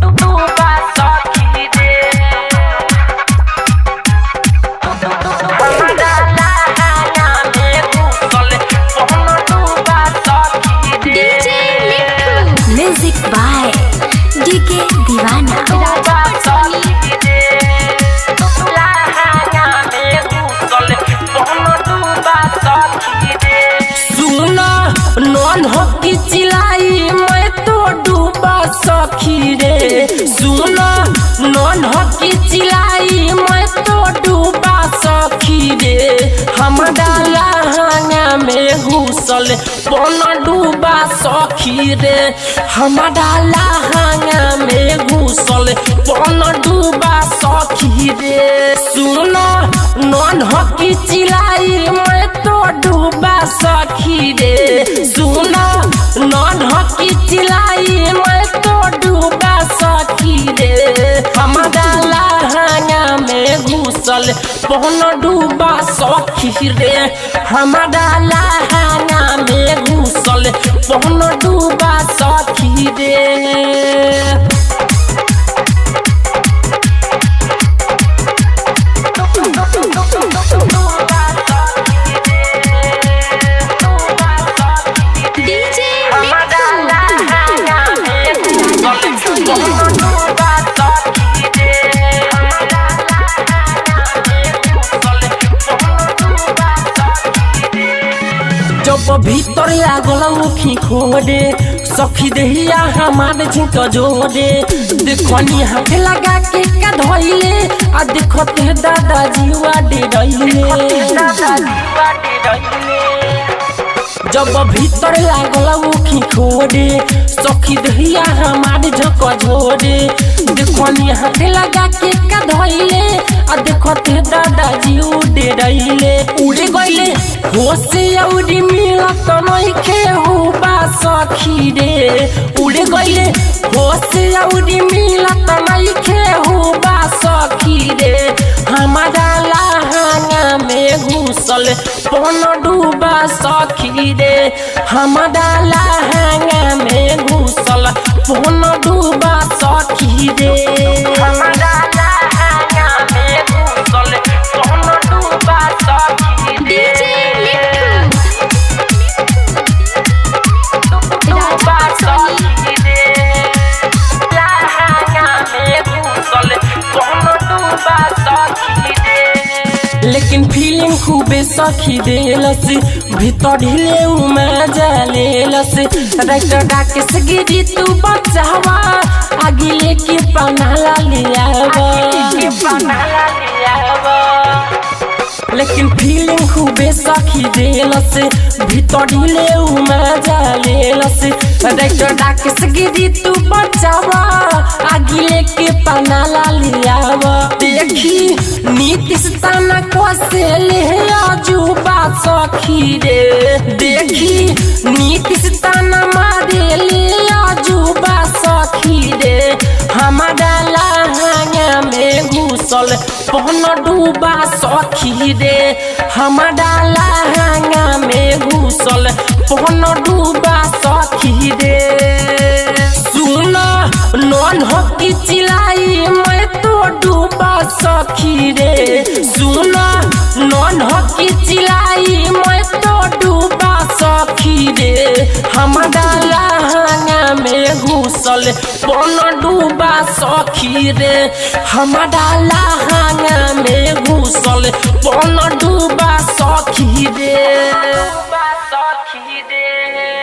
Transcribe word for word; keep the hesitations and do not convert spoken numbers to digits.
Music by DK दीवाना। सुना non hockey चिलाई मैं तो डूबा सखी रे। सुना नॉन हॉकी चिलाई मैं तो डूबा सखी रे। हमारा लहंगा में घुसल पन डूबा सखी रे। हमारा लहंगा में घुसल पन डूबा सखी रे। सुना नॉन हॉकी चिलाई मैं तो डूबा सखी रे। सुना नॉन हॉकी चिलाई मैं तो डूबा सखी रे। हमारा लहंगा में घुसल पन डूबा सखी रे। हमारा लहंगा में घुसल पन डूबा सखी रे। जब भीतर लागल उखी खोदे सखी देहिया हमार झिंक जोड़े। देखनी हाथ लगा के का धइले आ देखते दादाजी वाडे रहिले। जब भीतर लागल उखी खोदे सखी देहिया हमार झक झोड़े। देखनी हाथ लगा के का धइले आ देखते दादाजी उड़े रहिले। उड़े गइले होसे औरी मिलत नइखे हुबा सखी रे। उड़े गइले होसे औरी मिलत नइखे हुबा सखी रे। हमारा लहंगा में घुसल पन डूबा सखी रे। हमारा लहंगा में घुसल पन डूबा सखी रे। हमारा लहंगा में घुसल पन डूबा सखी रे। लेकिन फीलिंग खूबे सखी देलस भीतर ढिले मजा लेलस। राइटर डाके से गिरी तू बचावा आगे लेके पनाला लियावा। लेकिन फीलिंग खूबे सखी देलस भीतर ढिले मजा लेलस। राइटर डाके से गिरी तू बचावा आगे लेके पनाला लियावा। देखी नीतीश ताना कोसे ले अजूबा सखी रे। देखी नीतीश ताना मारे ले अजूबा सखी रे। हमारा लहंगा में घुसल पन डूबा सखी रे। हमारा लहंगा में घुसल पन डूबा सखी रे। सुना नॉन हॉकी चिलाई मैं तो डूबा सखी रे। सुना नॉन हॉकी चिलाई मैं तो डूबा सखी रे। हमारा लहंगा में घुसल पन डूबा सखी रे। हमारा लहंगा में घुसल पन डूबा सखी रे।